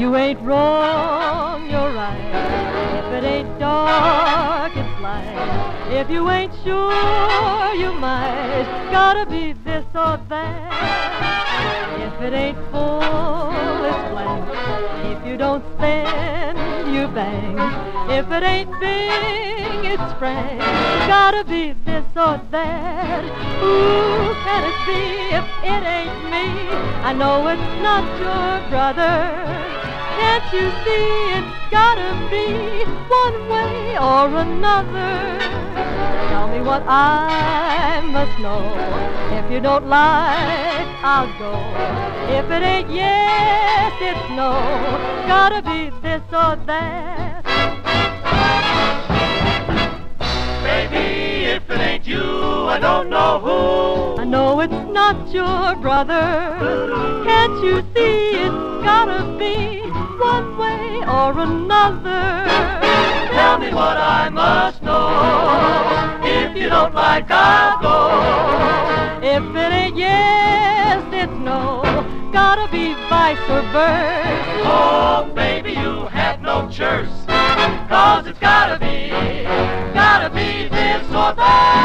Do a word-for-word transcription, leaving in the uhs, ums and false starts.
you ain't wrong, you're right. If it ain't dark, it's light. If you ain't sure, you might. Gotta be this or that. If it ain't full, it's blank. If you don't spend, you bang. If it ain't big, it's frank. Gotta be this or that. Who can it be if it ain't me? I know it's not your brother. Can't you see it's gotta be one way or another? Tell me what I must know. If you don't like, I'll go. If it ain't yes, it's no. Gotta be this or that. Baby, if it ain't you, I don't know who. I know it's not your brother. Can't you see it's gotta be one way or another? Tell me what I must know. If you don't like, I'll go. If it ain't yes, it's no. Gotta be vice or verse. Oh, baby, you have no choice. Cause it's gotta be, gotta be this or that.